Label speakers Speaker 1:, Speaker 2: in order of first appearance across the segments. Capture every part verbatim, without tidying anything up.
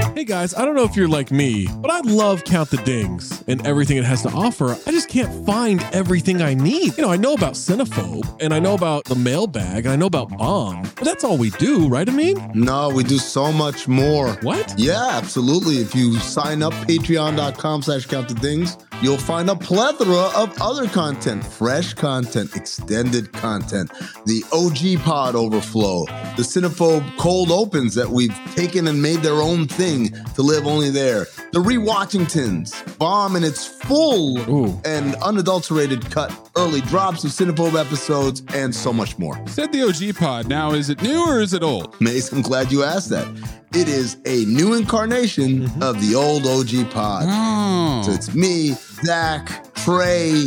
Speaker 1: Hey guys, I don't know if you're like me, but I love Count the Dings and everything it has to offer. I just can't find everything I need. You know, I know about Cinephobe, and I know about the mailbag, and I know about Bomb, but that's all we do, right, Amin?
Speaker 2: No, we do so much more.
Speaker 1: What?
Speaker 2: Yeah, absolutely. If you sign up, patreon.com slash count the dings, you'll find a plethora of other content, fresh content, extended content, the O G Pod Overflow, the Cinephobe Cold Opens that we've taken and made their own thing to live only there, the Rewatchingtons, Bomb in its full Ooh. and unadulterated cut, early drops of Cinephobe episodes, and so much more.
Speaker 3: Said the O G Pod. Now, is it new or is it old?
Speaker 2: Mace, I'm glad you asked that. It is a new incarnation mm-hmm. of the old O G Pod.
Speaker 3: Oh.
Speaker 2: So it's me, Zach, Trey,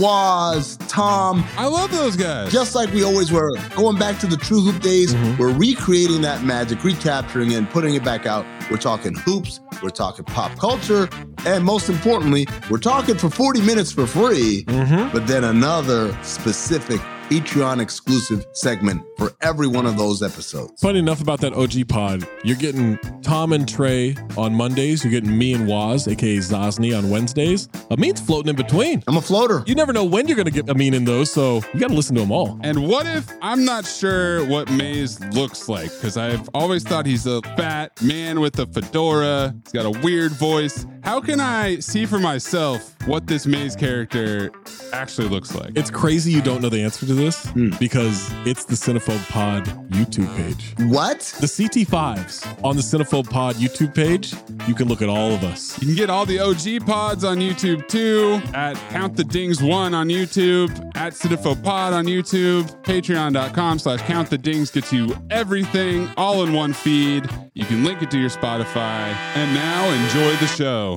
Speaker 2: Waz, Tom.
Speaker 3: I love those guys.
Speaker 2: Just like we always were. Going back to the True Hoop days, mm-hmm. we're recreating that magic, recapturing it, and putting it back out. We're talking hoops, we're talking pop culture, and most importantly, we're talking for forty minutes for free, mm-hmm. but then another specific Patreon exclusive segment for every one of those episodes.
Speaker 1: Funny enough about that O G pod, you're getting Tom and Trey on Mondays. You're getting me and Waz, aka Zosny, on Wednesdays. Amin's floating in between.
Speaker 2: I'm a floater.
Speaker 1: You never know when you're going to get Amin in those, so you got to listen to them all.
Speaker 3: And what if I'm not sure what Maze looks like? Because I've always thought he's a fat man with a fedora. He's got a weird voice. How can I see for myself what this Maze character actually looks like?
Speaker 1: It's crazy you don't know the answer to this mm. because it's the Cinephobe Pod YouTube page.
Speaker 2: What?
Speaker 1: The C T fives on the Cinephobe Pod YouTube page. You can look at all of us.
Speaker 3: You can get all the O G pods on YouTube too, at Count the Dings one on YouTube, at Cinephobe Pod on YouTube, patreon.com slash Count the Dings gets you everything all in one feed. You can link it to your Spotify. And now enjoy the show.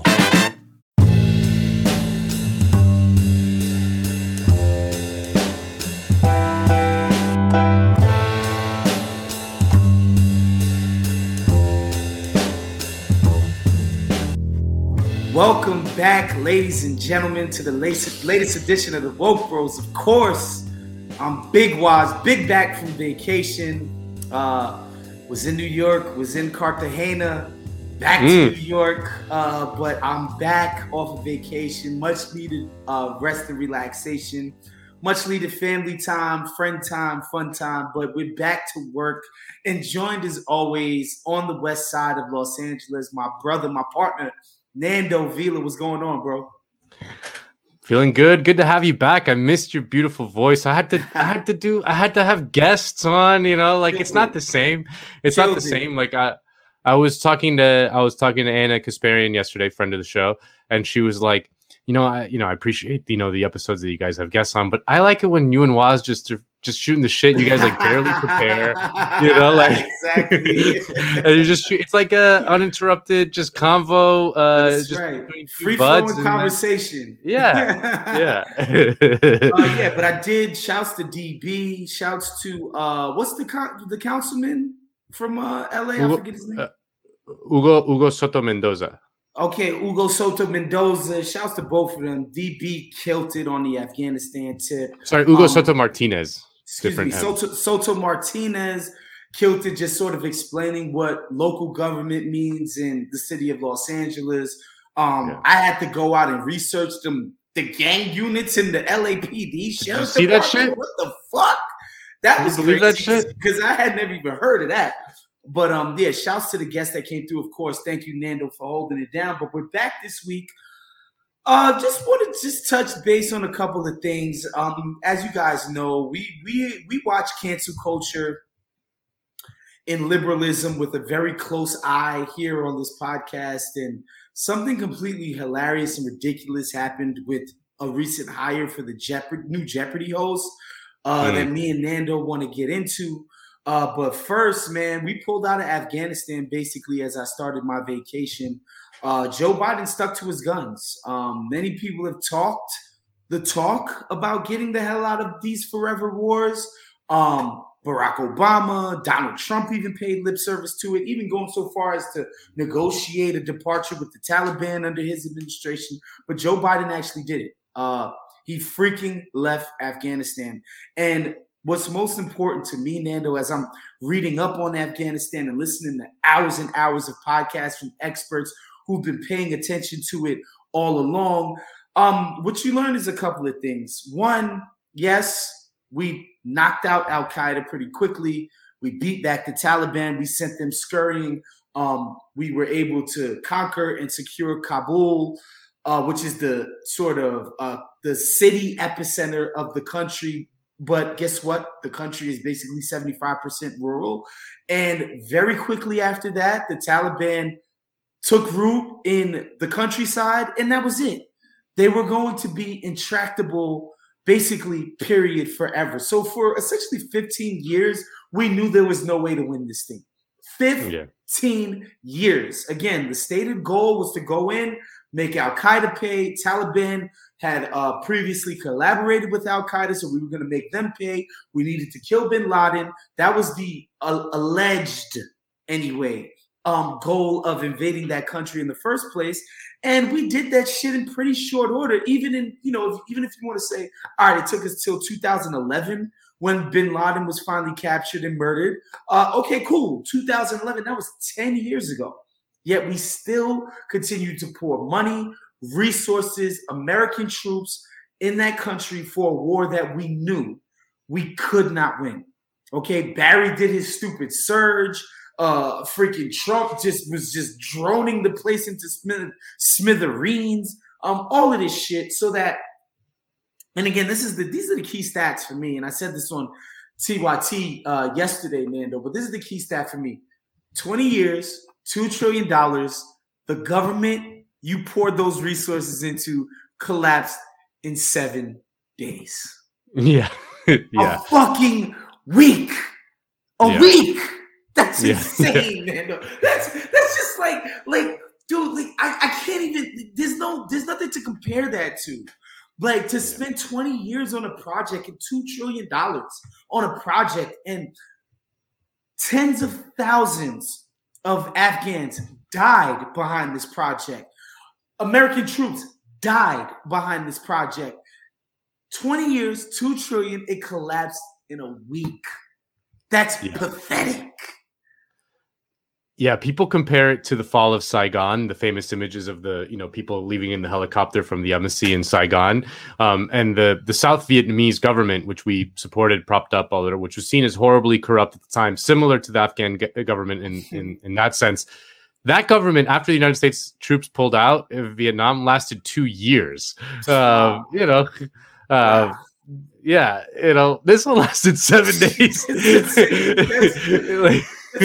Speaker 4: Welcome back, ladies and gentlemen, to the latest, latest edition of the Woke Bros. Of course, I'm Big Waz, big back from vacation. Uh, was in New York, was in Cartagena, back mm. to New York, uh, but I'm back off of vacation. Much needed uh, rest and relaxation, much needed family time, friend time, fun time. But we're back to work, and joined as always on the west side of Los Angeles, my brother, my partner, Nando Vila. What's going on, bro?
Speaker 5: Feeling good. Good to have you back. I missed your beautiful voice. I had to I had to do I had to have guests on, you know, like it's not the same. It's not the same. Like I I was talking to I was talking to Anna Kasparian yesterday, friend of the show, and she was like, you know, I you know, I appreciate, you know, the episodes that you guys have guests on, but I like it when you and Waz just are just shooting the shit. You guys like barely prepare, you know, like
Speaker 4: exactly.
Speaker 5: and you just shoot, it's like a uninterrupted just convo, uh,
Speaker 4: That's
Speaker 5: just
Speaker 4: right. Free flowing conversation.
Speaker 5: Yeah, yeah,
Speaker 4: uh, yeah. But I did. Shouts to D B. Shouts to uh, what's the con- the councilman from uh, L A? I
Speaker 5: Hugo,
Speaker 4: forget his name.
Speaker 5: Uh, Hugo Hugo Soto Mendoza.
Speaker 4: Okay, Hugo Soto Mendoza. Shouts to both of them. D B killed it on the Afghanistan tip.
Speaker 5: Sorry, Hugo
Speaker 4: um,
Speaker 5: Soto Martinez.
Speaker 4: Excuse me, Soto, Soto Martinez killed it, just sort of explaining what local government means in the city of Los Angeles. Um, yeah. I had to go out and research them, the gang units in the L A P D.
Speaker 5: Did you see that shit?
Speaker 4: What the fuck? That
Speaker 5: Did
Speaker 4: was
Speaker 5: you believe
Speaker 4: crazy
Speaker 5: that shit?
Speaker 4: Because I had never even heard of that. But um, yeah, shouts to the guests that came through. Of course, thank you, Nando, for holding it down. But we're back this week. Uh, just wanted to just touch base on a couple of things. Um, as you guys know, we we we watch cancel culture and liberalism with a very close eye here on this podcast. And something completely hilarious and ridiculous happened with a recent hire for the Jeopardy, new Jeopardy host uh, mm. that me and Nando want to get into. Uh, but first, man, we pulled out of Afghanistan basically as I started my vacation. Uh, Joe Biden stuck to his guns. Um, many people have talked the talk about getting the hell out of these forever wars. Um, Barack Obama, Donald Trump even paid lip service to it, even going so far as to negotiate a departure with the Taliban under his administration. But Joe Biden actually did it. Uh, he freaking left Afghanistan. And what's most important to me, Nando, as I'm reading up on Afghanistan and listening to hours and hours of podcasts from experts who've been paying attention to it all along, um, what you learn is a couple of things. One, yes, we knocked out Al-Qaeda pretty quickly. We beat back the Taliban. We sent them scurrying. Um, we were able to conquer and secure Kabul, uh, which is the sort of uh, the city epicenter of the country. But guess what? The country is basically seventy-five percent rural. And very quickly after that, the Taliban took root in the countryside, and that was it. They were going to be intractable, basically, period, forever. So for essentially fifteen years, we knew there was no way to win this thing. fifteen yeah. years. Again, the stated goal was to go in, make Al-Qaeda pay. Taliban had uh, previously collaborated with Al-Qaeda, so we were going to make them pay. We needed to kill bin Laden. That was the uh, alleged, anyway, um, goal of invading that country in the first place. And we did that shit in pretty short order, even in, you know, even if you want to say, all right, it took us till two thousand eleven when bin Laden was finally captured and murdered. Uh, okay, cool. two thousand eleven, that was ten years ago. Yet we still continue to pour money, resources, American troops in that country for a war that we knew we could not win. Okay, Barry did his stupid surge. Uh, freaking Trump just was just droning the place into smith- smithereens. Um, all of this shit, so that, and again, this is the these are the key stats for me. And I said this on T Y T uh, yesterday, Nando, but this is the key stat for me: twenty years, two trillion dollars. The government you poured those resources into collapsed in seven days.
Speaker 5: Yeah, yeah.
Speaker 4: A fucking week. A
Speaker 5: yeah.
Speaker 4: week. That's
Speaker 5: yeah.
Speaker 4: insane, man. That's that's just like like dude, like I, I can't even there's no there's nothing to compare that to. Like to spend twenty years on a project and two trillion dollars on a project, and tens of thousands of Afghans died behind this project. American troops died behind this project. twenty years, two trillion, it collapsed in a week. That's yeah. pathetic.
Speaker 5: Yeah, people compare it to the fall of Saigon, the famous images of the, you know, people leaving in the helicopter from the embassy in Saigon. Um, and the, the South Vietnamese government, which we supported, propped up, all that, which was seen as horribly corrupt at the time, similar to the Afghan g- government in, in, in that sense. That government, after the United States troops pulled out of Vietnam, lasted two years. Uh, you know, uh, yeah, you know, this one lasted seven days. like,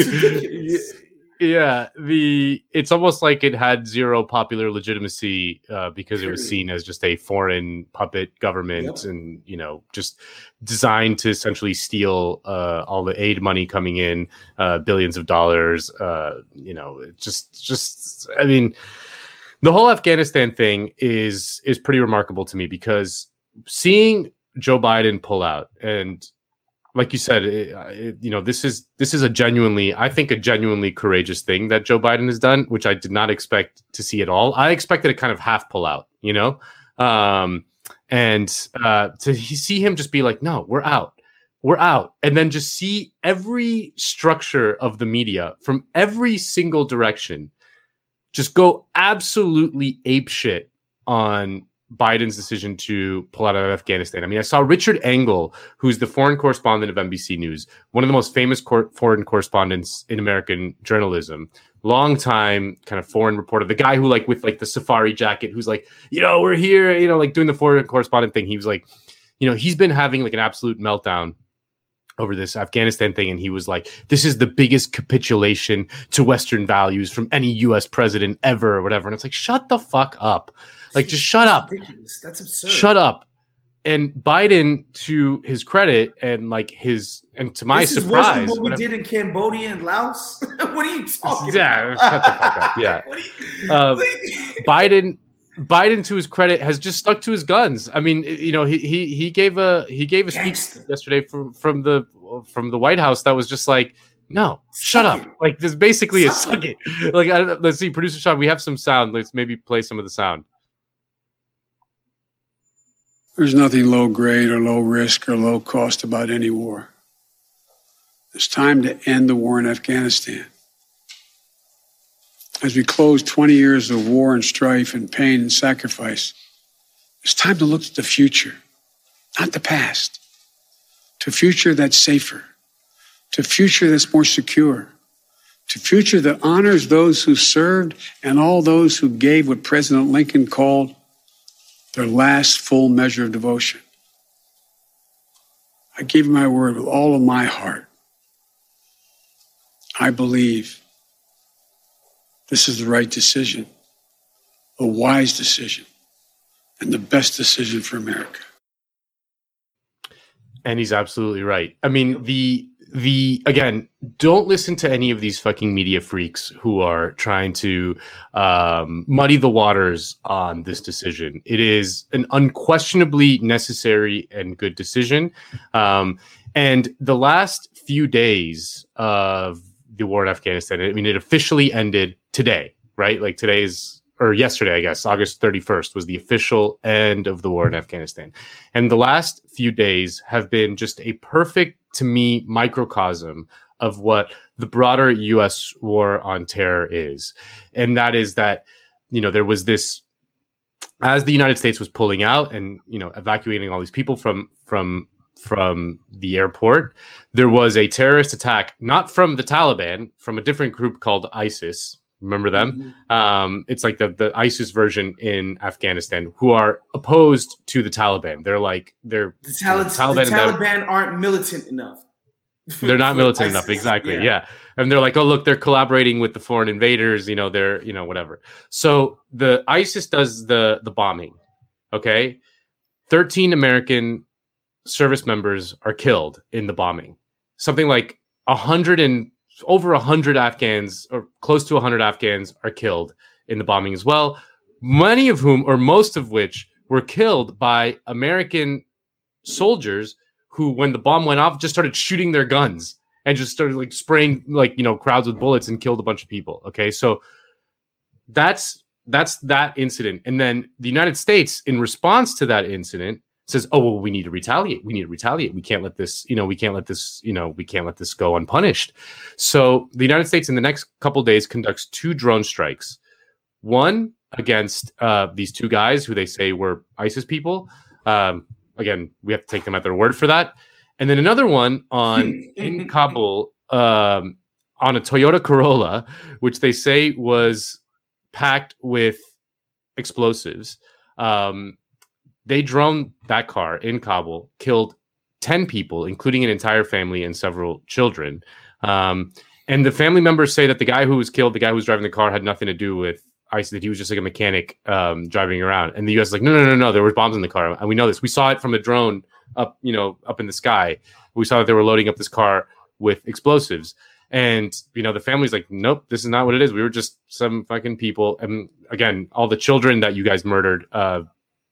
Speaker 5: Yeah, the it's almost like it had zero popular legitimacy uh, because it was seen as just a foreign puppet government, yep. and you know, just designed to essentially steal uh, all the aid money coming in, uh, billions of dollars. Uh, you know, just just I mean, the whole Afghanistan thing is is pretty remarkable to me, because seeing Joe Biden pull out, and like you said, it, it, you know, this is this is a genuinely, I think, a genuinely courageous thing that Joe Biden has done, which I did not expect to see at all. I expected a kind of half pull out, you know, um, and uh, to see him just be like, no, we're out, we're out, and then just see every structure of the media from every single direction just go absolutely apeshit on Biden's decision to pull out of Afghanistan. I mean, I saw Richard Engel, who's the foreign correspondent of N B C News, one of the most famous cor- foreign correspondents in American journalism, long time kind of foreign reporter, the guy who like with like the safari jacket, who's like, you know, we're here, you know, like doing the foreign correspondent thing. He was like, you know, he's been having like an absolute meltdown over this Afghanistan thing. And he was like, this is the biggest capitulation to Western values from any U S president ever, or whatever. And it's like, shut the fuck up. Like, just shut up.
Speaker 4: Ridiculous. That's absurd.
Speaker 5: Shut up. And Biden, to his credit, and like his, and to my
Speaker 4: this is
Speaker 5: surprise,
Speaker 4: worse than what we
Speaker 5: whatever,
Speaker 4: did in Cambodia and Laos. What are you talking
Speaker 5: yeah,
Speaker 4: about?
Speaker 5: shut the fuck up. Yeah.
Speaker 4: You,
Speaker 5: uh, Biden, Biden, to his credit, has just stuck to his guns. I mean, you know, he he he gave a he gave a speech
Speaker 4: Gangster.
Speaker 5: yesterday from from the from the White House that was just like, no, shut
Speaker 4: Suck
Speaker 5: up.
Speaker 4: it.
Speaker 5: Like, there's basically a
Speaker 4: Suck
Speaker 5: suck it. Like, I don't know, let's see, producer Sean, we have some sound. Let's maybe play some of the sound.
Speaker 6: There's nothing low grade or low risk or low cost about any war. It's time to end the war in Afghanistan. As we close twenty years of war and strife and pain and sacrifice, it's time to look to the future, not the past, to a future that's safer, to a future that's more secure, to a future that honors those who served and all those who gave what President Lincoln called their last full measure of devotion. I give you my word with all of my heart. I believe this is the right decision, a wise decision, and the best decision for America.
Speaker 5: And he's absolutely right. I mean, the the again, don't listen to any of these fucking media freaks who are trying to um, muddy the waters on this decision. It is an unquestionably necessary and good decision. Um, and the last few days of the war in Afghanistan, I mean, it officially ended today, right? Like today's, or yesterday, I guess, August thirty-first was the official end of the war in Afghanistan. And the last few days have been just a perfect, to me, microcosm of what the broader U S war on terror is. And that is that, you know, there was this, as the United States was pulling out and, you know, evacuating all these people from, from, from the airport, there was a terrorist attack, not from the Taliban, from a different group called ISIS. Remember them? Mm-hmm. Um, it's like the, the ISIS version in Afghanistan, who are opposed to the Taliban. They're like, they're
Speaker 4: the, Tal-
Speaker 5: you know, Taliban,
Speaker 4: the Taliban aren't militant enough.
Speaker 5: They're not militant ISIS, enough. Exactly. Yeah. yeah. And they're like, oh, look, they're collaborating with the foreign invaders. You know, they're, you know, whatever. So the ISIS does the, the bombing. Okay. thirteen American service members are killed in the bombing. Something like a hundred and over a hundred Afghans, or close to a hundred Afghans, are killed in the bombing as well. Many of whom, or most of which, were killed by American soldiers who, when the bomb went off, just started shooting their guns and just started like spraying like, you know, crowds with bullets and killed a bunch of people. Okay, so that's that's that incident, and then the United States, in response to that incident, says, oh, well, we need to retaliate. We need to retaliate. We can't let this, you know, we can't let this, you know, we can't let this go unpunished. So the United States in the next couple of days conducts two drone strikes, one against uh, these two guys who they say were ISIS people. Um, again, we have to take them at their word for that. And then another one on in Kabul um, on a Toyota Corolla, which they say was packed with explosives. Um, They droned that car in Kabul, killed ten people, including an entire family and several children. Um, and the family members say that the guy who was killed, the guy who was driving the car, had nothing to do with ISIS, that he was just like a mechanic um, driving around. And the U S is like, no, no, no, no, there were bombs in the car. And we know this. We saw it from a drone up, you know, up in the sky. We saw that they were loading up this car with explosives. And, you know, the family's like, nope, this is not what it is. We were just some fucking people. And again, all the children that you guys murdered, uh,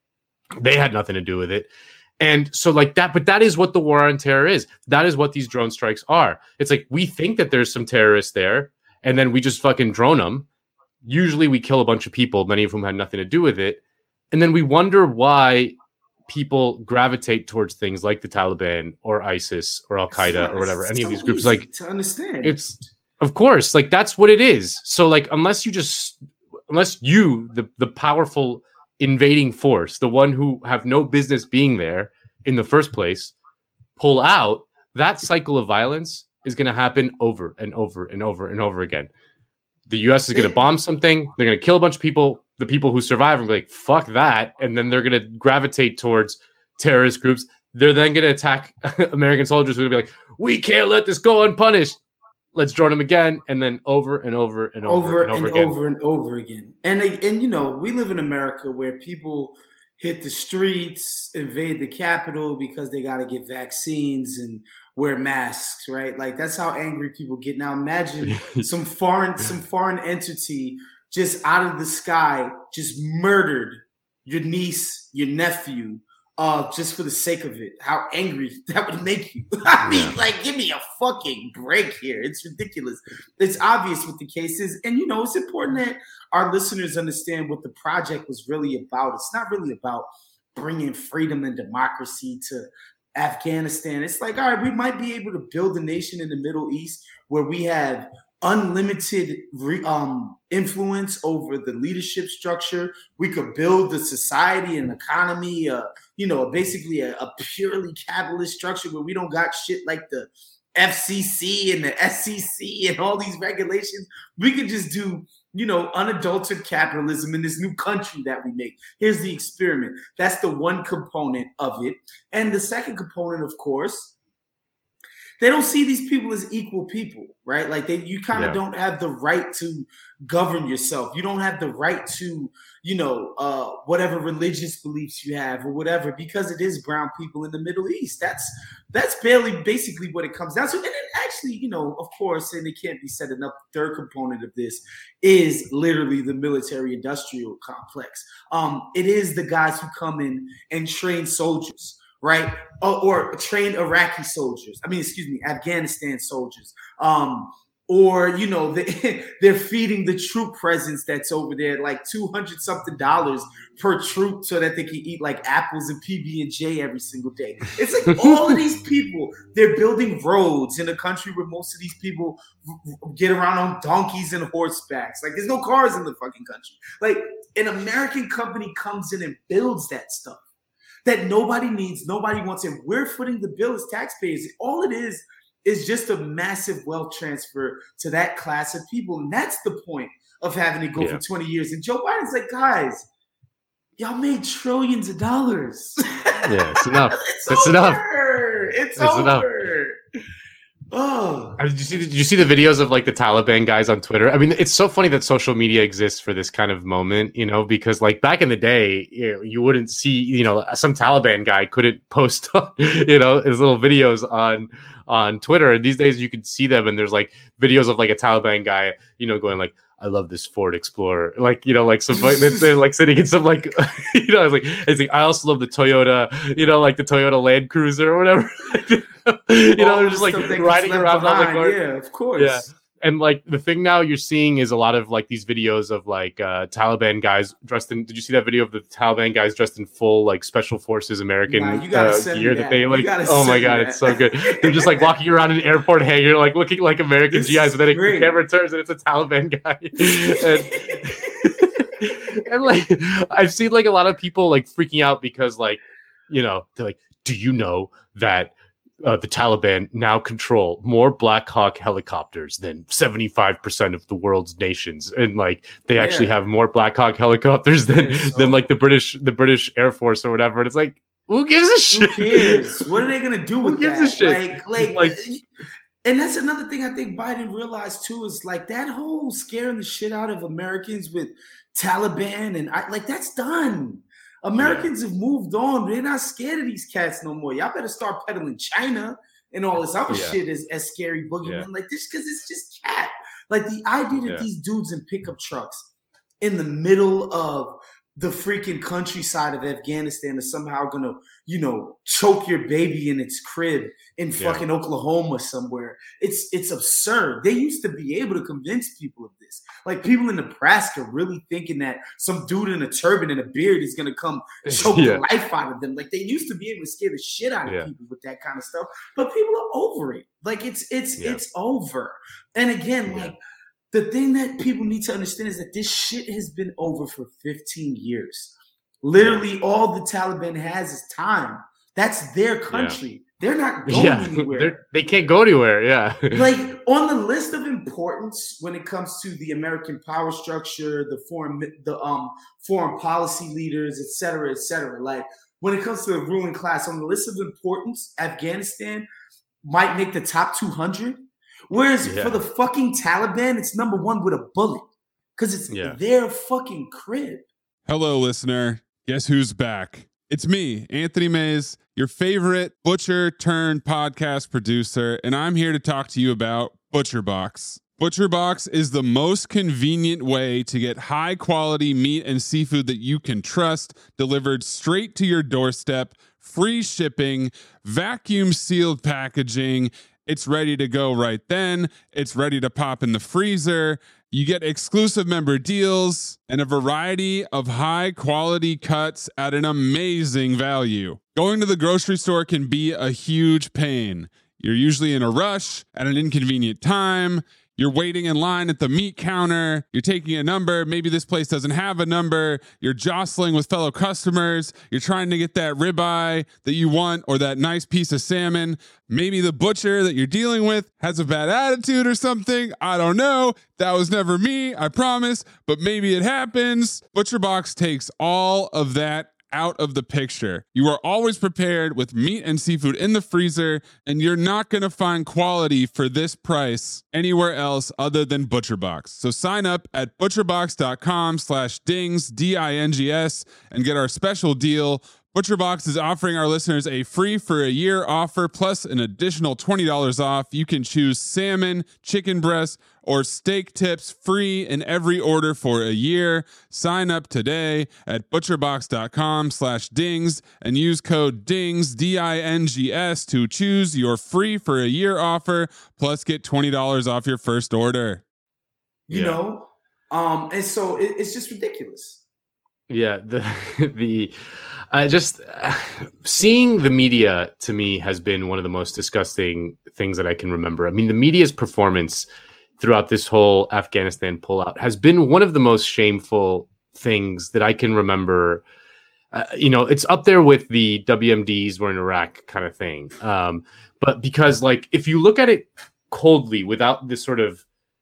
Speaker 5: they had nothing to do with it. And so like that, but that is what the war on terror is. That is what these drone strikes are. It's like, we think that there's some terrorists there, and then we just fucking drone them. Usually we kill a bunch of people, many of whom had nothing to do with it. And then we wonder why people gravitate towards things like the Taliban or ISIS or Al-Qaeda or whatever, any of these groups. Like,
Speaker 4: to understand,
Speaker 5: it's, of course, like that's what it is. So like, unless you just, unless you, the, the powerful invading force, the one who have no business being there in the first place, pull out, that cycle of violence is going to happen over and over and over and over again. The U S is going to bomb something, they're going to kill a bunch of people, the people who survive are going to be like, fuck that, and then they're going to gravitate towards terrorist groups. They're then going to attack American soldiers who are going to be like, we can't let this go unpunished. Let's drone them again, and then over and over and over,
Speaker 4: over
Speaker 5: and over
Speaker 4: and
Speaker 5: again.
Speaker 4: over and over again. And and you know, we live in America where people hit the streets, invade the Capitol because they got to get vaccines and wear masks, right? Like that's how angry people get. Now imagine some foreign some foreign entity just out of the sky just murdered your niece, your nephew, uh, just for the sake of it. How angry that would make you. I mean, like, give me a fucking break here. It's ridiculous. It's obvious what the case is. And, you know, it's important that our listeners understand what the project was really about. It's not really about bringing freedom and democracy to Afghanistan. It's like, all right, we might be able to build a nation in the Middle East where we have unlimited re, um, influence over the leadership structure. We could build a society and economy, uh, you know, basically a, a purely capitalist structure where we don't got shit like the F C C and the S E C and all these regulations. We could just do, you know, unadulterated capitalism in this new country that we make. Here's the experiment. That's the one component of it. And the second component, of course, they don't see these people as equal people, right? Like they, you kind of yeah. don't have the right to govern yourself. You don't have the right to, you know, uh, whatever religious beliefs you have or whatever, because it is brown people in the Middle East. That's that's barely basically what it comes down to. And then actually, you know, of course, and it can't be said enough, the third component of this is literally the military-industrial complex. Um, it is the guys who come in and train soldiers, right? Or, or train Iraqi soldiers. I mean, excuse me, Afghanistan soldiers. Um, or, you know, they, they're feeding the troop presence that's over there like two hundred something dollars per troop so that they can eat like apples and P B and J every single day. It's like all of these people, they're building roads in a country where most of these people get around on donkeys and horsebacks. Like there's no cars in the fucking country. Like an American company comes in and builds that stuff that nobody needs, nobody wants, and we're footing the bill as taxpayers. All it is is just a massive wealth transfer to that class of people, and that's the point of having it go yeah. for twenty years. And Joe Biden's like, guys, y'all made trillions of dollars.
Speaker 5: Yeah, it's enough.
Speaker 4: it's
Speaker 5: it's
Speaker 4: over.
Speaker 5: enough.
Speaker 4: It's,
Speaker 5: it's
Speaker 4: over.
Speaker 5: Enough.
Speaker 4: Oh,
Speaker 5: did you see? Did you see the videos of like the Taliban guys on Twitter? I mean, it's so funny that social media exists for this kind of moment, you know, because like back in the day, you know, you wouldn't see, you know, some Taliban guy couldn't post, you know, his little videos on on Twitter, and these days you can see them, and there's like videos of like a Taliban guy, you know, going like, I love this Ford Explorer, like, you know, like some like, they're like sitting in some like, you know, it's like it's like I also love the Toyota, you know, like the Toyota Land Cruiser or whatever. You know, they're just like riding around on the court.
Speaker 4: Yeah, of course.
Speaker 5: Yeah. And like the thing now you're seeing is a lot of like these videos of like uh Taliban guys dressed in. Did you see that video of the Taliban guys dressed in full like special forces American
Speaker 4: nah, you gotta
Speaker 5: uh,
Speaker 4: send
Speaker 5: gear
Speaker 4: that.
Speaker 5: that they like? Oh my god,
Speaker 4: that.
Speaker 5: it's so good. They're just like walking around an airport hangar, like looking like American
Speaker 4: This
Speaker 5: G Is, but then
Speaker 4: great.
Speaker 5: the camera turns and it's a Taliban guy. and, and like I've seen like a lot of people like freaking out because like, you know, they're like, do you know that Uh, the Taliban now control more Black Hawk helicopters than seventy-five percent of the world's nations, and like they yeah. actually have more Black Hawk helicopters than so. than like the British the British Air Force or whatever. And it's like, who gives a shit?
Speaker 4: Who cares? What are they gonna do with
Speaker 5: who gives
Speaker 4: that?
Speaker 5: A shit?
Speaker 4: Like, like,
Speaker 5: like,
Speaker 4: and that's another thing I think Biden realized too is like that whole scaring the shit out of Americans with Taliban and I, like that's done. Americans yeah. have moved on. They're not scared of these cats no more. Y'all better start peddling China and all this other
Speaker 5: yeah.
Speaker 4: shit as, as scary boogeyman.
Speaker 5: Yeah.
Speaker 4: Like this, because it's just cat. Like the idea that
Speaker 5: yeah.
Speaker 4: these dudes in pickup trucks in the middle of the freaking countryside of Afghanistan are somehow gonna, you know, choke your baby in its crib in fucking yeah. Oklahoma somewhere. It's it's absurd. They used to be able to convince people of this. Like people in Nebraska really thinking that some dude in a turban and a beard is gonna come choke yeah. the life out of them. Like they used to be able to scare the shit out of
Speaker 5: yeah. people
Speaker 4: with that kind of stuff. But people are over it. Like it's it's yeah. it's over. And again, yeah. like the thing that people need to understand is that this shit has been over for fifteen years. Literally, all the Taliban has is time. That's their country. Yeah. They're not going
Speaker 5: yeah.
Speaker 4: anywhere.
Speaker 5: They're, they can't go anywhere. Yeah.
Speaker 4: Like on the list of importance when it comes to the American power structure, the foreign, the um foreign policy leaders, et cetera, et cetera. Like when it comes to the ruling class, on the list of importance, Afghanistan might make the top two hundred. Whereas yeah. for the fucking Taliban, it's number one with a bullet because it's yeah. their fucking crib.
Speaker 3: Hello, listener. Guess who's back? It's me, Anthony Mays, your favorite butcher turned podcast producer, and I'm here to talk to you about ButcherBox. ButcherBox is the most convenient way to get high quality meat and seafood that you can trust delivered straight to your doorstep, free shipping, vacuum sealed packaging. It's ready to go right then. It's ready to pop in the freezer. You get exclusive member deals and a variety of high quality cuts at an amazing value. Going to the grocery store can be a huge pain. You're usually in a rush at an inconvenient time. You're waiting in line at the meat counter. You're taking a number. Maybe this place doesn't have a number. You're jostling with fellow customers. You're trying to get that ribeye that you want or that nice piece of salmon. Maybe the butcher that you're dealing with has a bad attitude or something. I don't know. That was never me, I promise. But maybe it happens. ButcherBox takes all of that out of the picture. You are always prepared with meat and seafood in the freezer, and you're not going to find quality for this price anywhere else other than ButcherBox. So sign up at butcherbox.com slash dings, D I N G S, and get our special deal. ButcherBox is offering our listeners a free for a year offer plus an additional twenty dollars off. You can choose salmon, chicken breast, or steak tips free in every order for a year. Sign up today at butcherbox.com slash dings and use code DINGS, D I N G S, to choose your free for a year offer plus get twenty dollars off your first order.
Speaker 4: You yeah. know? Um, and so it, it's just ridiculous.
Speaker 5: Yeah, the the I uh, just uh, seeing the media to me has been one of the most disgusting things that I can remember. I mean, the media's performance throughout this whole Afghanistan pullout has been one of the most shameful things that I can remember. Uh, you know, it's up there with the W M Ds were in Iraq kind of thing. Um, but because, like, if you look at it coldly without this sort of,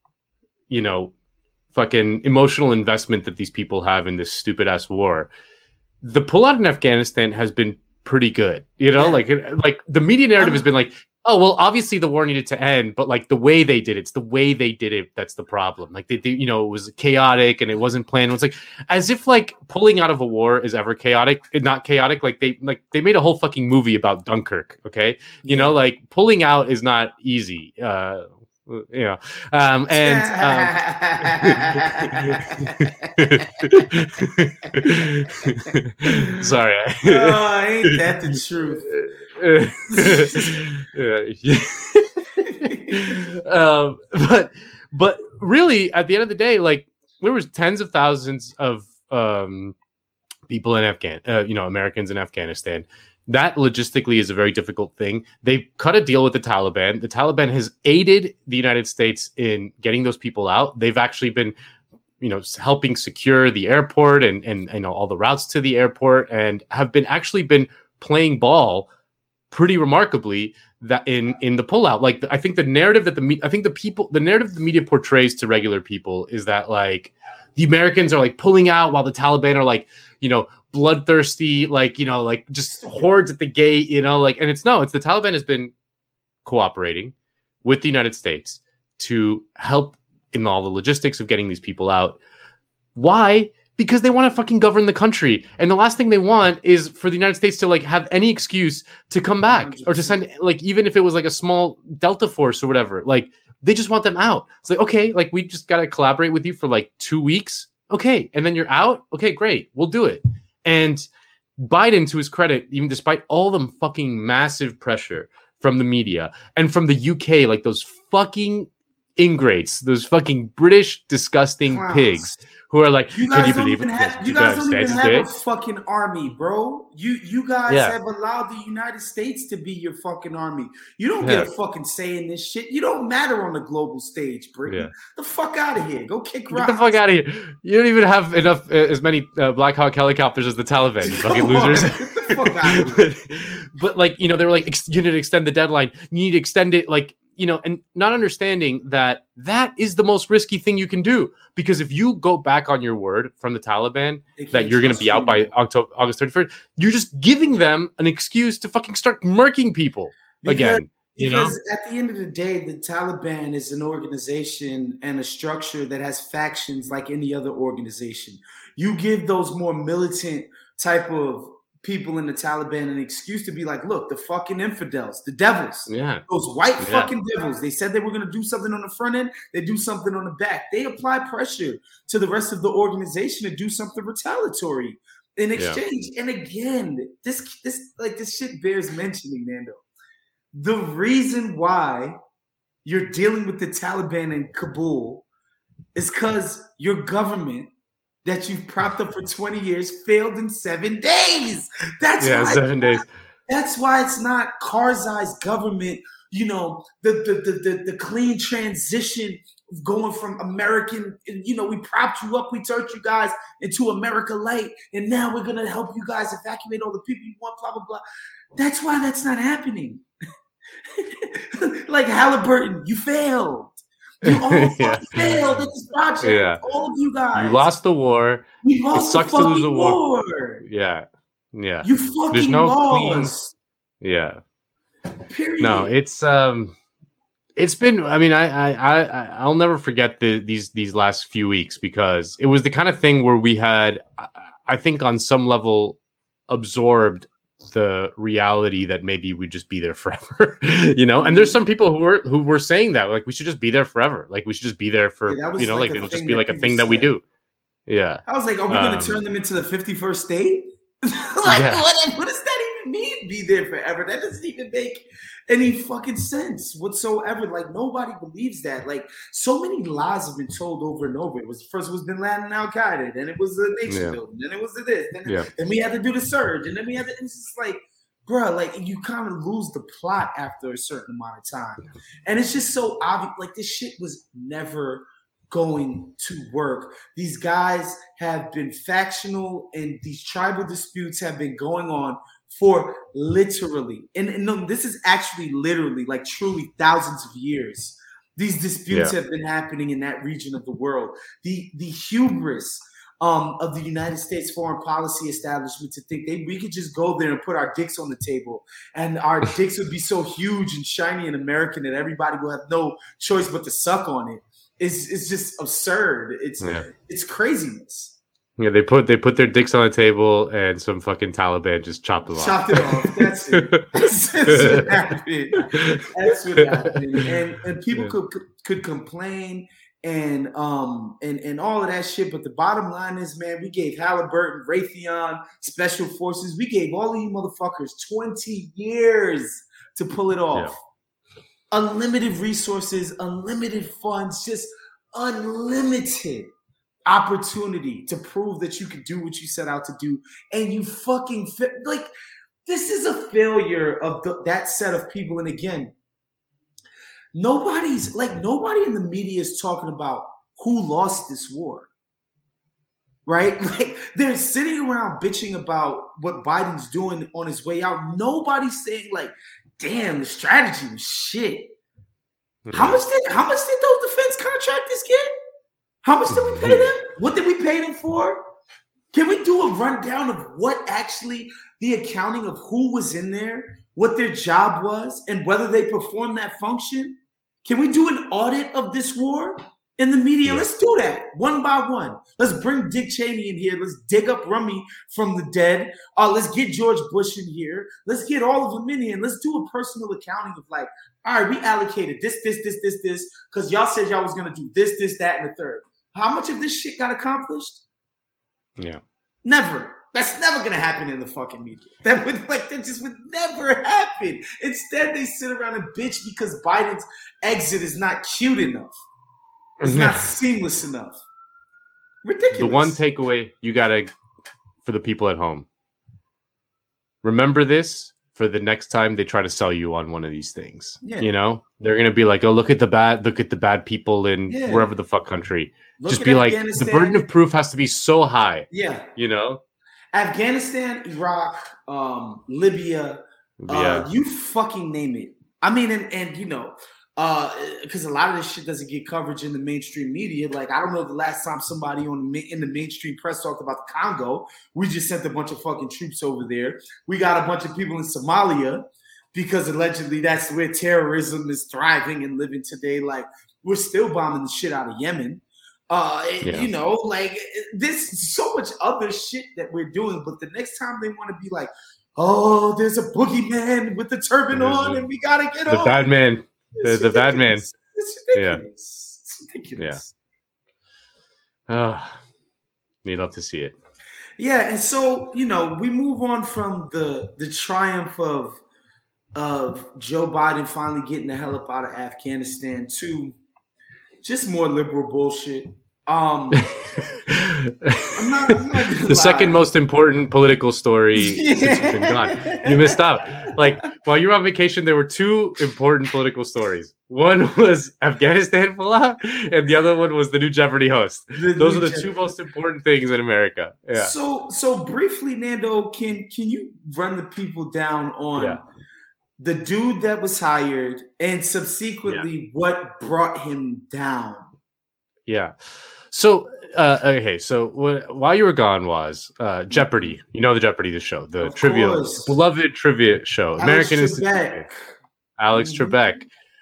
Speaker 5: you know, fucking emotional investment that these people have in this stupid ass war, the pullout in Afghanistan has been pretty good. You know, like, like the media narrative has been like, oh, well, obviously the war needed to end, but like the way they did it, it's the way they did it that's the problem. Like they, they you know, it was chaotic and it wasn't planned. It was like as if like pulling out of a war is ever chaotic, not chaotic. Like they like they made a whole fucking movie about Dunkirk. Okay, you know, like pulling out is not easy. Uh, you know, um, and um, sorry,
Speaker 4: oh, ain't that the truth?
Speaker 5: um, but but really, at the end of the day, like there was tens of thousands of um, people in Afghan, uh, you know, Americans in Afghanistan. That logistically is a very difficult thing. They cut a deal with the Taliban. The Taliban has aided the United States in getting those people out. They've actually been, you know, helping secure the airport and and you know all the routes to the airport, and have been actually been playing ball pretty remarkably that in in the pullout. Like I think the narrative that the me- I think the people the narrative the media portrays to regular people is that like the Americans are like pulling out while the Taliban are like, you know, bloodthirsty, like, you know, like just hordes at the gate, you know, like, and it's no, it's the Taliban has been cooperating with the United States to help in all the logistics of getting these people out. Why? Because they want to fucking govern the country. And the last thing they want is for the United States to like have any excuse to come back or to send, like, even if it was like a small Delta force or whatever, like they just want them out. It's like, okay, like we just got to collaborate with you for like two weeks. Okay. And then you're out. Okay, great. We'll do it. And Biden, to his credit, even despite all the fucking massive pressure from the media and from the U K, like those fucking ingrates, those fucking British disgusting Clowns. pigs who are like,
Speaker 4: you
Speaker 5: can you
Speaker 4: don't
Speaker 5: believe
Speaker 4: even
Speaker 5: it?
Speaker 4: have, you guys don't even have a fucking army, bro. You you guys
Speaker 5: yeah.
Speaker 4: have allowed the United States to be your fucking army. You don't get yeah. a fucking say in this shit. You don't matter on the global stage, Britain. Yeah. The fuck out of here. Go kick rocks.
Speaker 5: Get the fuck out of here. You don't even have enough, uh, as many uh, Black Hawk helicopters as the Taliban, you fucking losers.
Speaker 4: Get the fuck out of here.
Speaker 5: but, but like, you know, they were like, you need to extend the deadline. You need to extend it, like, you know, and not understanding that that is the most risky thing you can do. Because if you go back on your word from the Taliban that you're going to be out by October, August thirty-first, you're just giving them an excuse to fucking start murking people
Speaker 4: because,
Speaker 5: again. You
Speaker 4: because
Speaker 5: know?
Speaker 4: At the end of the day, the Taliban is an organization and a structure that has factions like any other organization. You give those more militant type of people in the Taliban an excuse to be like, look, the fucking infidels, the devils,
Speaker 5: yeah,
Speaker 4: those white
Speaker 5: yeah.
Speaker 4: fucking devils. They said they were going to do something on the front end. They do something on the back. They apply pressure to the rest of the organization to do something retaliatory in exchange. Yeah. And again, this, this, like this shit bears mentioning, Nando. The reason why you're dealing with the Taliban in Kabul is because your government that you've propped up for twenty years failed in seven days. That's
Speaker 5: yeah,
Speaker 4: why
Speaker 5: seven days.
Speaker 4: That's why it's not Karzai's government, you know, the, the, the, the, the clean transition of going from American, you know, we propped you up, we turned you guys into America Light, and now we're going to help you guys evacuate all the people you want, blah, blah, blah. That's why that's not happening. Like Halliburton, you failed. You all
Speaker 5: Yeah.
Speaker 4: failed at this project.
Speaker 5: Yeah.
Speaker 4: All of you guys.
Speaker 5: You lost the war.
Speaker 4: You lost
Speaker 5: It sucks
Speaker 4: the
Speaker 5: to lose
Speaker 4: fucking
Speaker 5: a war.
Speaker 4: war.
Speaker 5: Yeah. Yeah.
Speaker 4: You fucking
Speaker 5: There's no
Speaker 4: lost.
Speaker 5: clean. Yeah.
Speaker 4: Period.
Speaker 5: No, it's um it's been I mean I I I I'll never forget the these these last few weeks because it was the kind of thing where we had I, I think on some level absorbed the reality that maybe we'd just be there forever. You know, and there's some people who were who were saying that like we should just be there forever. Like we should just be there for
Speaker 4: Yeah, that was
Speaker 5: you know,
Speaker 4: like
Speaker 5: like
Speaker 4: a
Speaker 5: it'll just
Speaker 4: thing
Speaker 5: be
Speaker 4: that
Speaker 5: like a
Speaker 4: people
Speaker 5: thing that we
Speaker 4: said.
Speaker 5: do. Yeah.
Speaker 4: I was like, are we
Speaker 5: Um,
Speaker 4: going to turn them into the fifty-first state? Like,
Speaker 5: Yeah.
Speaker 4: what, what does that even mean, be there forever? That doesn't even make any fucking sense whatsoever. Like, nobody believes that. Like, so many lies have been told over and over. It was first it was Bin Laden and Al Qaeda, then it was the nation
Speaker 5: Yeah.
Speaker 4: building, then it was the this, then,
Speaker 5: Yeah.
Speaker 4: then we had to do the surge, and then we had to, it's just like, bro, like, you kind of lose the plot after a certain amount of time. And it's just so obvious. Like, this shit was never going to work. These guys have been factional, and these tribal disputes have been going on for literally, and, and no, this is actually literally, like truly thousands of years. These disputes
Speaker 5: Yeah.
Speaker 4: have been happening in that region of the world. The the hubris um, of the United States foreign policy establishment to think they we could just go there and put our dicks on the table, and our dicks would be so huge and shiny and American that everybody will have no choice but to suck on it. It's it's just absurd. It's
Speaker 5: Yeah.
Speaker 4: it's craziness.
Speaker 5: Yeah, they put they put their dicks on the table and some fucking Taliban just chopped them off.
Speaker 4: Chopped it off. That's it. That's, that's what happened. That's what happened. And and people
Speaker 5: Yeah.
Speaker 4: could could complain and um and and all of that shit. But the bottom line is, man, we gave Halliburton, Raytheon, Special Forces, we gave all of you motherfuckers twenty years to pull it off. Unlimited resources, unlimited funds, just unlimited opportunity to prove that you can do what you set out to do, and you fucking fa- like this is a failure of the, that set of people. And again, nobody's like nobody in the media is talking about who lost this war, right? Like they're sitting around bitching about what Biden's doing on his way out. Nobody's saying like, damn, the strategy was shit. How much did how much did those defense contractors get? How much did we pay them? What did we pay them for? Can we do a rundown of what actually the accounting of who was in there, what their job was, and whether they performed that function? Can we do an audit of this war in the media?
Speaker 5: Yeah.
Speaker 4: Let's do that one by one. Let's bring Dick Cheney in here. Let's dig up Rummy from the dead. Uh, let's get George Bush in here. Let's get all of them in here, and let's do a personal accounting of like, all right, we allocated this, this, this, this, this, because y'all said y'all was going to do this, this, that, and the third. How much of this shit got accomplished?
Speaker 5: Yeah.
Speaker 4: Never. That's never going to happen in the fucking media. That would like that just would never happen. Instead, they sit around and bitch because Biden's exit is not cute enough. It's not seamless enough. Ridiculous.
Speaker 5: The one takeaway you gotta for the people at home. Remember this for the next time they try to sell you on one of these things.
Speaker 4: Yeah.
Speaker 5: You know, they're gonna be like, "Oh, look at the bad, look at the bad people in
Speaker 4: Yeah.
Speaker 5: wherever the fuck country."
Speaker 4: Look
Speaker 5: Just
Speaker 4: at
Speaker 5: be like, the
Speaker 4: Afghanistan.
Speaker 5: burden of proof has to be so high.
Speaker 4: Yeah.
Speaker 5: You know.
Speaker 4: Afghanistan, Iraq, um, Libya,
Speaker 5: Yeah.
Speaker 4: uh, you fucking name it. I mean, and, and you know, because uh, a lot of this shit doesn't get coverage in the mainstream media. Like, I don't know the last time somebody on the, in the mainstream press talked about the Congo. We just sent a bunch of fucking troops over there. We got a bunch of people in Somalia because allegedly that's where terrorism is thriving and living today. Like, we're still bombing the shit out of Yemen. Uh,
Speaker 5: Yeah.
Speaker 4: You know, like there's so much other shit that we're doing. But the next time they want to be like, oh, there's a boogeyman with the turban
Speaker 5: There's
Speaker 4: on
Speaker 5: a-
Speaker 4: and we got to get
Speaker 5: The
Speaker 4: on.
Speaker 5: bad man. The,
Speaker 4: It's
Speaker 5: the bad man.
Speaker 4: ridiculous. It's ridiculous. It's ridiculous.
Speaker 5: Ah, you'd love to see it.
Speaker 4: Yeah, and so you know, we move on from the the triumph of of Joe Biden finally getting the hell up out of Afghanistan to just more liberal bullshit. Um, I'm not, I'm not
Speaker 5: the
Speaker 4: lie.
Speaker 5: second most important political story yeah. since you've been gone. You missed out. Like while you were on vacation, there were two important political stories. One was Afghanistan fallout, and the other one was the new Jeopardy host. The Those are the Jeopardy. two most important things in America. Yeah.
Speaker 4: So, so briefly, Nando, can can you run the people down on yeah. the dude that was hired and subsequently yeah. what brought him down?
Speaker 5: Yeah. So, uh, okay. So, wh- while you were gone, was uh, Jeopardy. You know the Jeopardy, the show, the
Speaker 4: of
Speaker 5: trivia,
Speaker 4: course.
Speaker 5: beloved trivia show,
Speaker 4: Alex
Speaker 5: American
Speaker 4: Trebek.
Speaker 5: Institute. Alex
Speaker 4: mm-hmm.
Speaker 5: Trebek.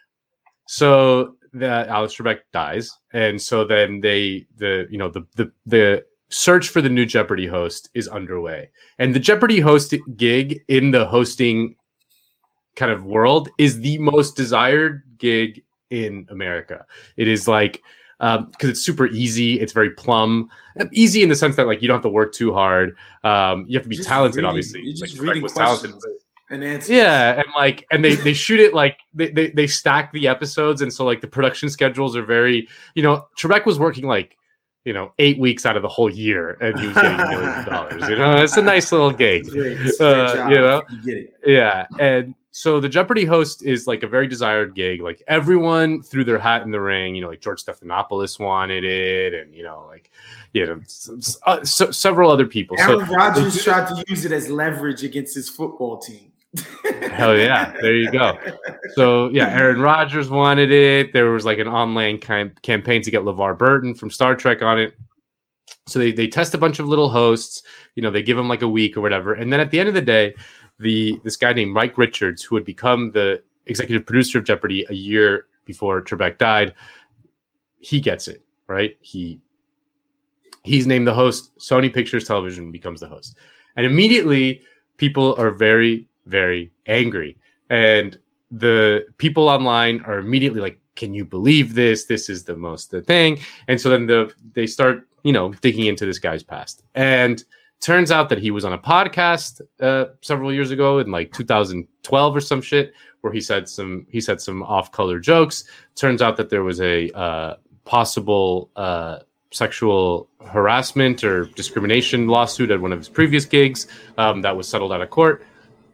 Speaker 5: So that Alex Trebek dies, and so then they, the you know the the the search for the new Jeopardy host is underway, and the Jeopardy host gig in the hosting kind of world is the most desired gig in America. It is like. Um, because it's super easy. It's very plumb. Easy in the sense that like you don't have to work too hard. Um, you have to be
Speaker 4: just
Speaker 5: talented,
Speaker 4: reading,
Speaker 5: obviously.
Speaker 4: You're just
Speaker 5: like,
Speaker 4: reading
Speaker 5: was
Speaker 4: questions
Speaker 5: talented.
Speaker 4: and answers.
Speaker 5: Yeah, and like and they they shoot it like they, they they stack the episodes, and so like the production schedules are very, you know, Trebek was working like, you know, eight weeks out of the whole year, and he was getting millions of dollars. You know, it's a nice little gig.
Speaker 4: Great,
Speaker 5: uh, you know,
Speaker 4: you get it.
Speaker 5: Yeah, and so the Jeopardy host is like a very desired gig. Like everyone threw their hat in the ring. You know, like George Stephanopoulos wanted it, and you know, like you know, uh, so, several other people.
Speaker 4: Aaron
Speaker 5: so,
Speaker 4: Rodgers tried to use it as leverage against his football team.
Speaker 5: Hell yeah, there you go. So yeah, Aaron Rodgers wanted it. There was like an online cam- campaign to get LeVar Burton from Star Trek on it. So they they test a bunch of little hosts. You know, they give them like a week or whatever, and then at the end of the day. The this guy named Mike Richards, who had become the executive producer of Jeopardy a year before Trebek died, he gets it, right? He he's named the host. Sony Pictures Television becomes the host, and immediately people are very, very angry, and the people online are immediately like, "Can you believe this? This is the most the thing." And so then the they start, you know, digging into this guy's past, and. Turns out that he was on a podcast uh, several years ago in like two thousand twelve or some shit, where he said some he said some off-color jokes. Turns out that there was a uh, possible uh, sexual harassment or discrimination lawsuit at one of his previous gigs um, that was settled out of court.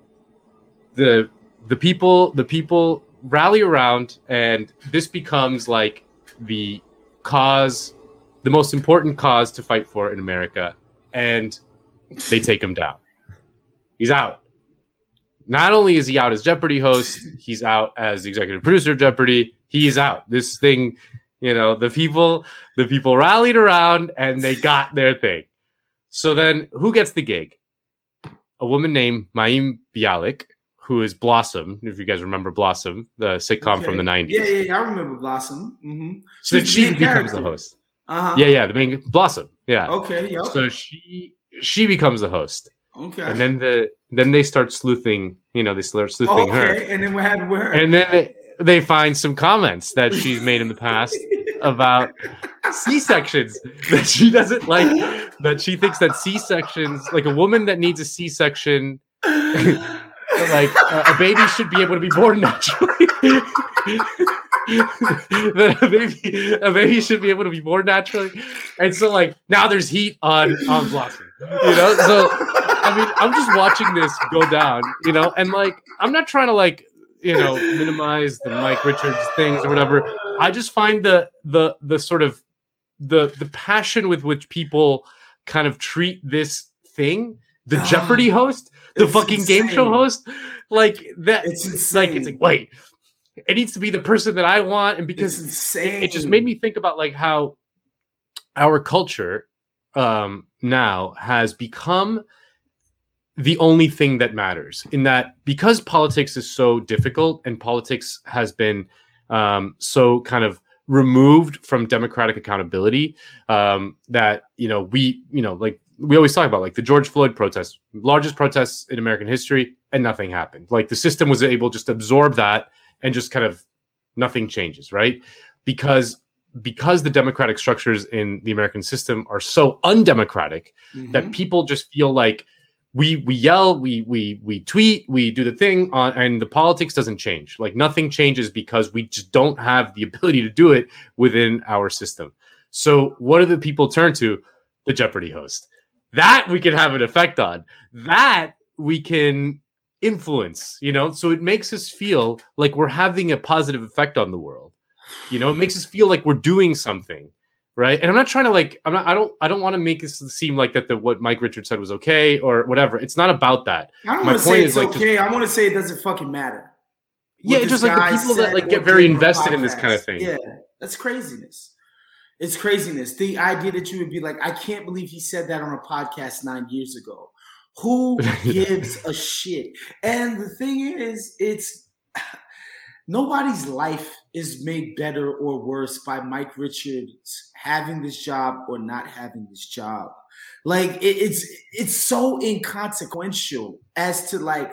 Speaker 5: The the people the people rally around, and this becomes like the cause, the most important cause to fight for in America, and they take him down. He's out. Not only is he out as Jeopardy host, he's out as the executive producer of Jeopardy. He's out. This thing, you know, the people, the people rallied around and they got their thing. So then who gets the gig? A woman named Mayim Bialik, who is Blossom, if you guys remember Blossom, the sitcom
Speaker 4: okay.
Speaker 5: from the nineties.
Speaker 4: Yeah, yeah, yeah, I remember Blossom. Mm-hmm.
Speaker 5: So then she becomes character. the host.
Speaker 4: Uh-huh.
Speaker 5: Yeah, yeah, the main Blossom. Yeah.
Speaker 4: Okay, yep.
Speaker 5: So she she becomes the host.
Speaker 4: Okay.
Speaker 5: And then the then they start sleuthing, you know, they start sleuthing
Speaker 4: okay.
Speaker 5: her.
Speaker 4: And then what happened with her?
Speaker 5: And then they, they find some comments that she's made in the past about C-sections that she doesn't like, that she thinks that C-sections, like a woman that needs a C-section, like uh, a baby should be able to be born naturally. that a baby, a baby should be able to be born naturally, and so like now there's heat on on Blossom, you know. So I mean, I'm just watching this go down, you know, and like I'm not trying to like you know minimize the Mike Richards things or whatever. I just find the the the sort of the the passion with which people kind of treat this thing, the Jeopardy host, the
Speaker 4: it's
Speaker 5: fucking
Speaker 4: insane.
Speaker 5: game show host, like that.
Speaker 4: It's
Speaker 5: It's like it's like wait. It needs to be the person that I want, and because it, it just made me think about like how our culture um, now has become the only thing that matters. In that, because politics is so difficult and politics has been um, so kind of removed from democratic accountability, um, that you know we you know like we always talk about like the George Floyd protests, largest protests in American history, and nothing happened. Like the system was able to just absorb that. And just kind of nothing changes, right? Because because the democratic structures in the American system are so undemocratic mm-hmm. that people just feel like we we yell, we we we tweet, we do the thing on, and the politics doesn't change. Like nothing changes because we just don't have the ability to do it within our system. So what do the people turn to? The Jeopardy host. That we can have an effect on. That we can influence, you know? So it makes us feel like we're having a positive effect on the world. You know, it makes us feel like we're doing something. Right. And I'm not trying to like, I'm not, I don't, I don't want to make this seem like that the, what Mike Richards said was okay or whatever. It's not about that.
Speaker 4: I don't want to say it's like okay. Just, I want to say it doesn't fucking matter.
Speaker 5: Yeah. It's just like the people that like get very invested in this kind of thing.
Speaker 4: Yeah. That's craziness. It's craziness. The idea that you would be like, I can't believe he said that on a podcast nine years ago. Who gives a shit? And the thing is, it's nobody's life is made better or worse by Mike Richards having this job or not having this job. Like it, it's it's so inconsequential as to like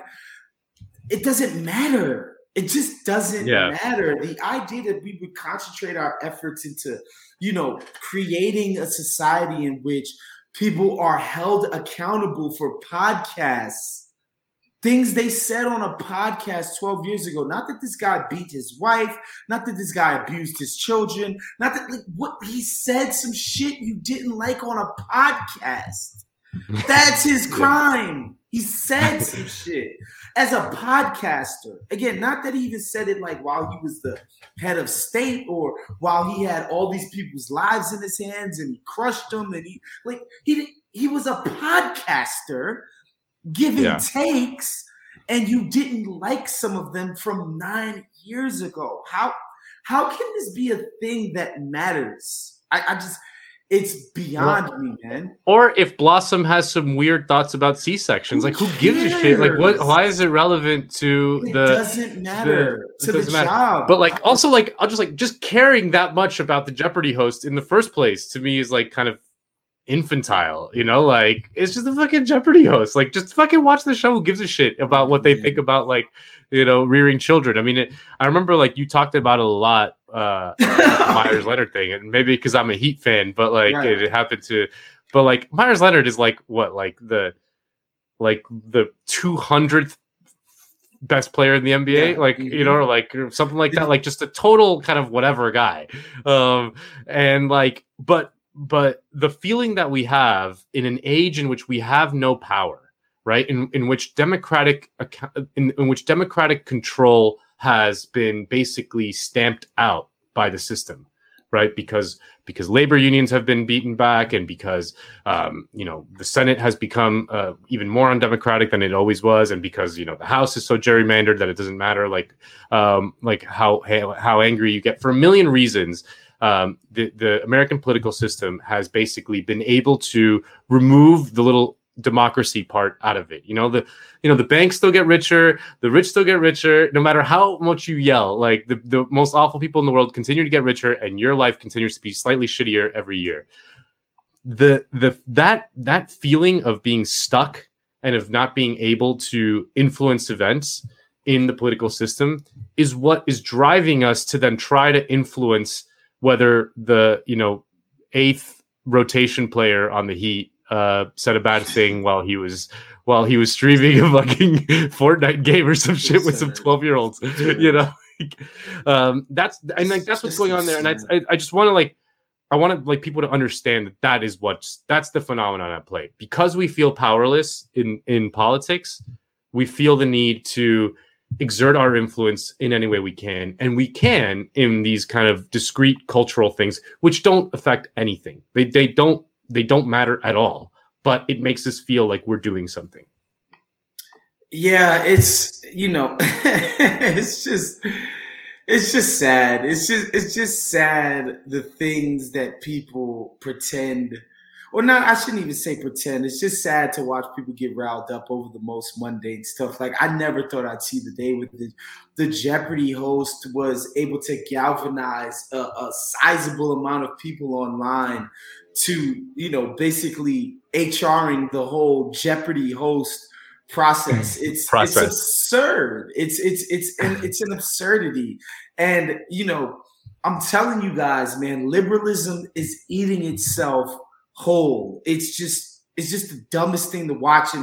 Speaker 4: it doesn't matter. It just doesn't yeah. matter. The idea that we would concentrate our efforts into, you know, creating a society in which people are held accountable for podcasts. Things they said on a podcast twelve years ago. Not that this guy beat his wife. Not that this guy abused his children. Not that like, what he said some shit you didn't like on a podcast. That's his crime. He said some shit as a podcaster. Again, not that he even said it like while he was the head of state or while he had all these people's lives in his hands and he crushed them. And he like he he was a podcaster giving yeah. takes, and you didn't like some of them from nine years ago. How how can this be a thing that matters? I, I just it's beyond well, me, man.
Speaker 5: Or if Blossom has some weird thoughts about C-sections, who like who cares? Gives a shit? Like what? Why is it relevant to
Speaker 4: it
Speaker 5: the?
Speaker 4: It doesn't matter
Speaker 5: the,
Speaker 4: to
Speaker 5: it doesn't
Speaker 4: the
Speaker 5: matter.
Speaker 4: job.
Speaker 5: But like also like I'll just like just caring that much about the Jeopardy host in the first place to me is like kind of infantile, you know, like it's just a fucking Jeopardy host. Like just fucking watch the show. Who gives a shit about what they yeah. think about like, you know, rearing children? I mean, it, I remember like you talked about it a lot, uh, the Myers Leonard thing, and maybe because I'm a Heat fan, but like yeah. it, it happened to, but like Myers Leonard is like what, like the, like the two hundredth best player in the N B A, yeah. like mm-hmm. you know, or like or something like that, like just a total kind of whatever guy, um, and like, but. But the feeling that we have in an age in which we have no power, right? In in which democratic in, in which democratic control has been basically stamped out by the system, right? Because because labor unions have been beaten back, and because um, you know the Senate has become uh, even more undemocratic than it always was, and because you know the House is so gerrymandered that it doesn't matter, like um, like how how angry you get for a million reasons. Um, the, the American political system has basically been able to remove the little democracy part out of it. You know, the you know the banks still get richer, the rich still get richer, no matter how much you yell. Like the, the most awful people in the world continue to get richer, and your life continues to be slightly shittier every year. The the that that feeling of being stuck and of not being able to influence events in the political system is what is driving us to then try to influence whether the, you know, eighth rotation player on the Heat uh, said a bad thing while he was while he was streaming a fucking Fortnite game or some shit with some twelve year olds, you know, um, that's and like that's what's going on there. And I I, I just want to like I want to like people to understand that that is what's that's the phenomenon at play. Because we feel powerless in in politics, we feel the need to exert our influence in any way we can, and we can in these kind of discrete cultural things which don't affect anything. They they don't they don't matter at all, but it makes us feel like we're doing something.
Speaker 4: Yeah, it's you know, it's just it's just sad. It's just it's just sad the things that people pretend. Or not, I shouldn't even say pretend. It's just sad to watch people get riled up over the most mundane stuff. Like, I never thought I'd see the day with the, the Jeopardy host was able to galvanize a, a sizable amount of people online to, you know, basically HRing the whole Jeopardy host process. It's process. It's absurd. It's it's it's an, it's an absurdity. And, you know, I'm telling you guys, man, liberalism is eating itself whole. It's just it's just the dumbest thing to watch. And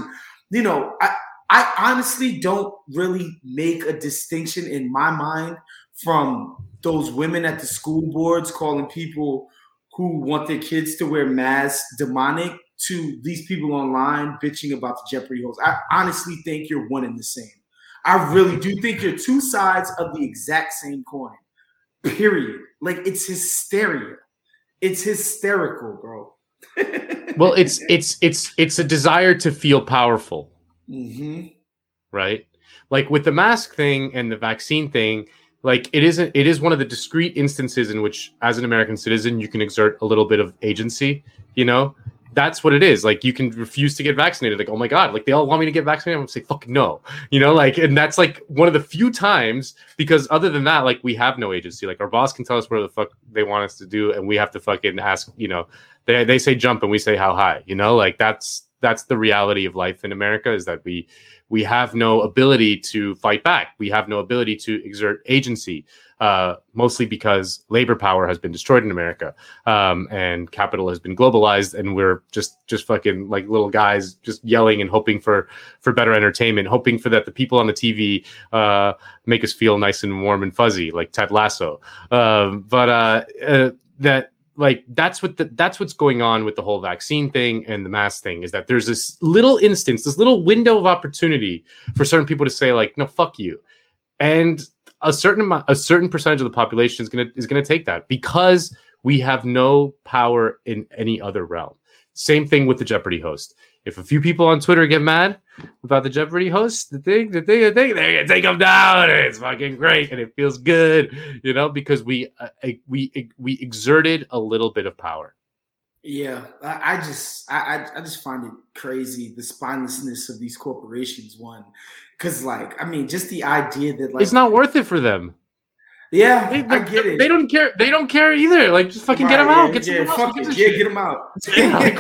Speaker 4: you know, I, I honestly don't really make a distinction in my mind from those women at the school boards calling people who want their kids to wear masks demonic to these people online bitching about the Jeopardy host. I honestly think you're one and the same. I really do think you're two sides of the exact same coin. Period. Like, it's hysteria. It's hysterical, bro.
Speaker 5: Well, it's it's it's it's a desire to feel powerful.
Speaker 4: Mm-hmm.
Speaker 5: Right? Like with the mask thing and the vaccine thing, like it isn't it is one of the discrete instances in which as an American citizen you can exert a little bit of agency, you know? That's what it is. Like, you can refuse to get vaccinated. Like, oh my God, like they all want me to get vaccinated. I'm gonna say fucking no, you know, like, and that's like one of the few times, because other than that, like, we have no agency. Like, our boss can tell us where the fuck they want us to do, and we have to fucking ask, you know, they, they say jump and we say how high, you know, like that's, that's the reality of life in America, is that we, we have no ability to fight back. We have no ability to exert agency. Uh, mostly because labor power has been destroyed in America, um, and capital has been globalized, and we're just just fucking like little guys just yelling and hoping for for better entertainment, hoping for that the people on the T V uh, make us feel nice and warm and fuzzy, like Ted Lasso. Um, but uh, uh, that like that's what the, that's what's going on with the whole vaccine thing and the mask thing, is that there's this little instance, this little window of opportunity for certain people to say like, no, fuck you, and a certain amount, a certain percentage of the population is gonna is gonna take that, because we have no power in any other realm. Same thing with the Jeopardy host. If a few people on Twitter get mad about the Jeopardy host, the thing, the thing, the thing, they're gonna take them down. And it's fucking great, and it feels good, you know, because we uh, we we exerted a little bit of power.
Speaker 4: Yeah, I, I just I I just find it crazy, the spinelessness of these corporations. One, because like I mean, just the idea that like
Speaker 5: it's not worth it for them.
Speaker 4: Yeah,
Speaker 5: they,
Speaker 4: I get it.
Speaker 5: They don't care. They don't care either. Like, just fucking right, get them
Speaker 4: yeah,
Speaker 5: out. Get
Speaker 4: yeah,
Speaker 5: some
Speaker 4: fuck
Speaker 5: else.
Speaker 4: It, yeah, get them out.
Speaker 5: Yeah, like,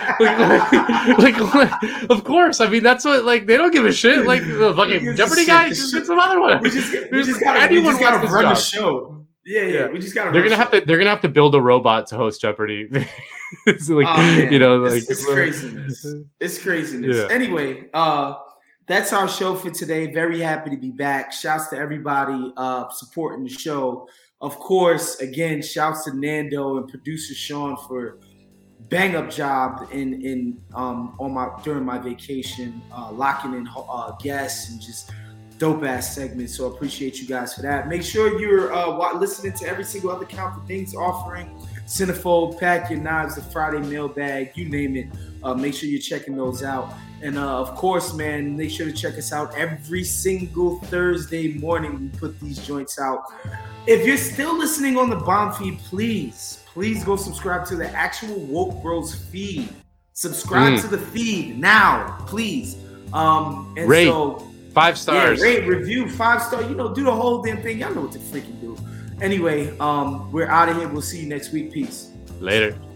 Speaker 5: like, like, like, of course. I mean, that's what. Like, they don't give a shit. Like the fucking Jeopardy guy, just get some other one.
Speaker 4: We just, we just gotta, we just gotta run the show. Yeah, yeah, we just gotta.
Speaker 5: They're gonna have to. They're gonna have to build a robot to host Jeopardy. It's like, oh, you know, like
Speaker 4: it's, it's craziness. It's craziness. Yeah. Anyway, uh, that's our show for today. Very happy to be back. Shouts to everybody uh, supporting the show. Of course, again, shouts to Nando and producer Sean for bang up job in in um, on my during my vacation, uh, locking in uh, guests and just dope ass segments. So appreciate you guys for that. Make sure you're uh, listening to every single other Count the Things offering. Centerfold, Pack Your Knives, the Friday mailbag, you name it. Uh, make sure you're checking those out. And uh, of course, man, make sure to check us out every single Thursday morning. We put these joints out. If you're still listening on the Bomb feed, please, please go subscribe to the actual Woke Bros feed. Subscribe mm. to the feed now, please. Um, and
Speaker 5: rate
Speaker 4: so,
Speaker 5: five stars.
Speaker 4: Yeah, rate, review, five star. You know, do the whole damn thing. Y'all know what to freaking do. Anyway, um, we're out of here. We'll see you next week. Peace.
Speaker 5: Later.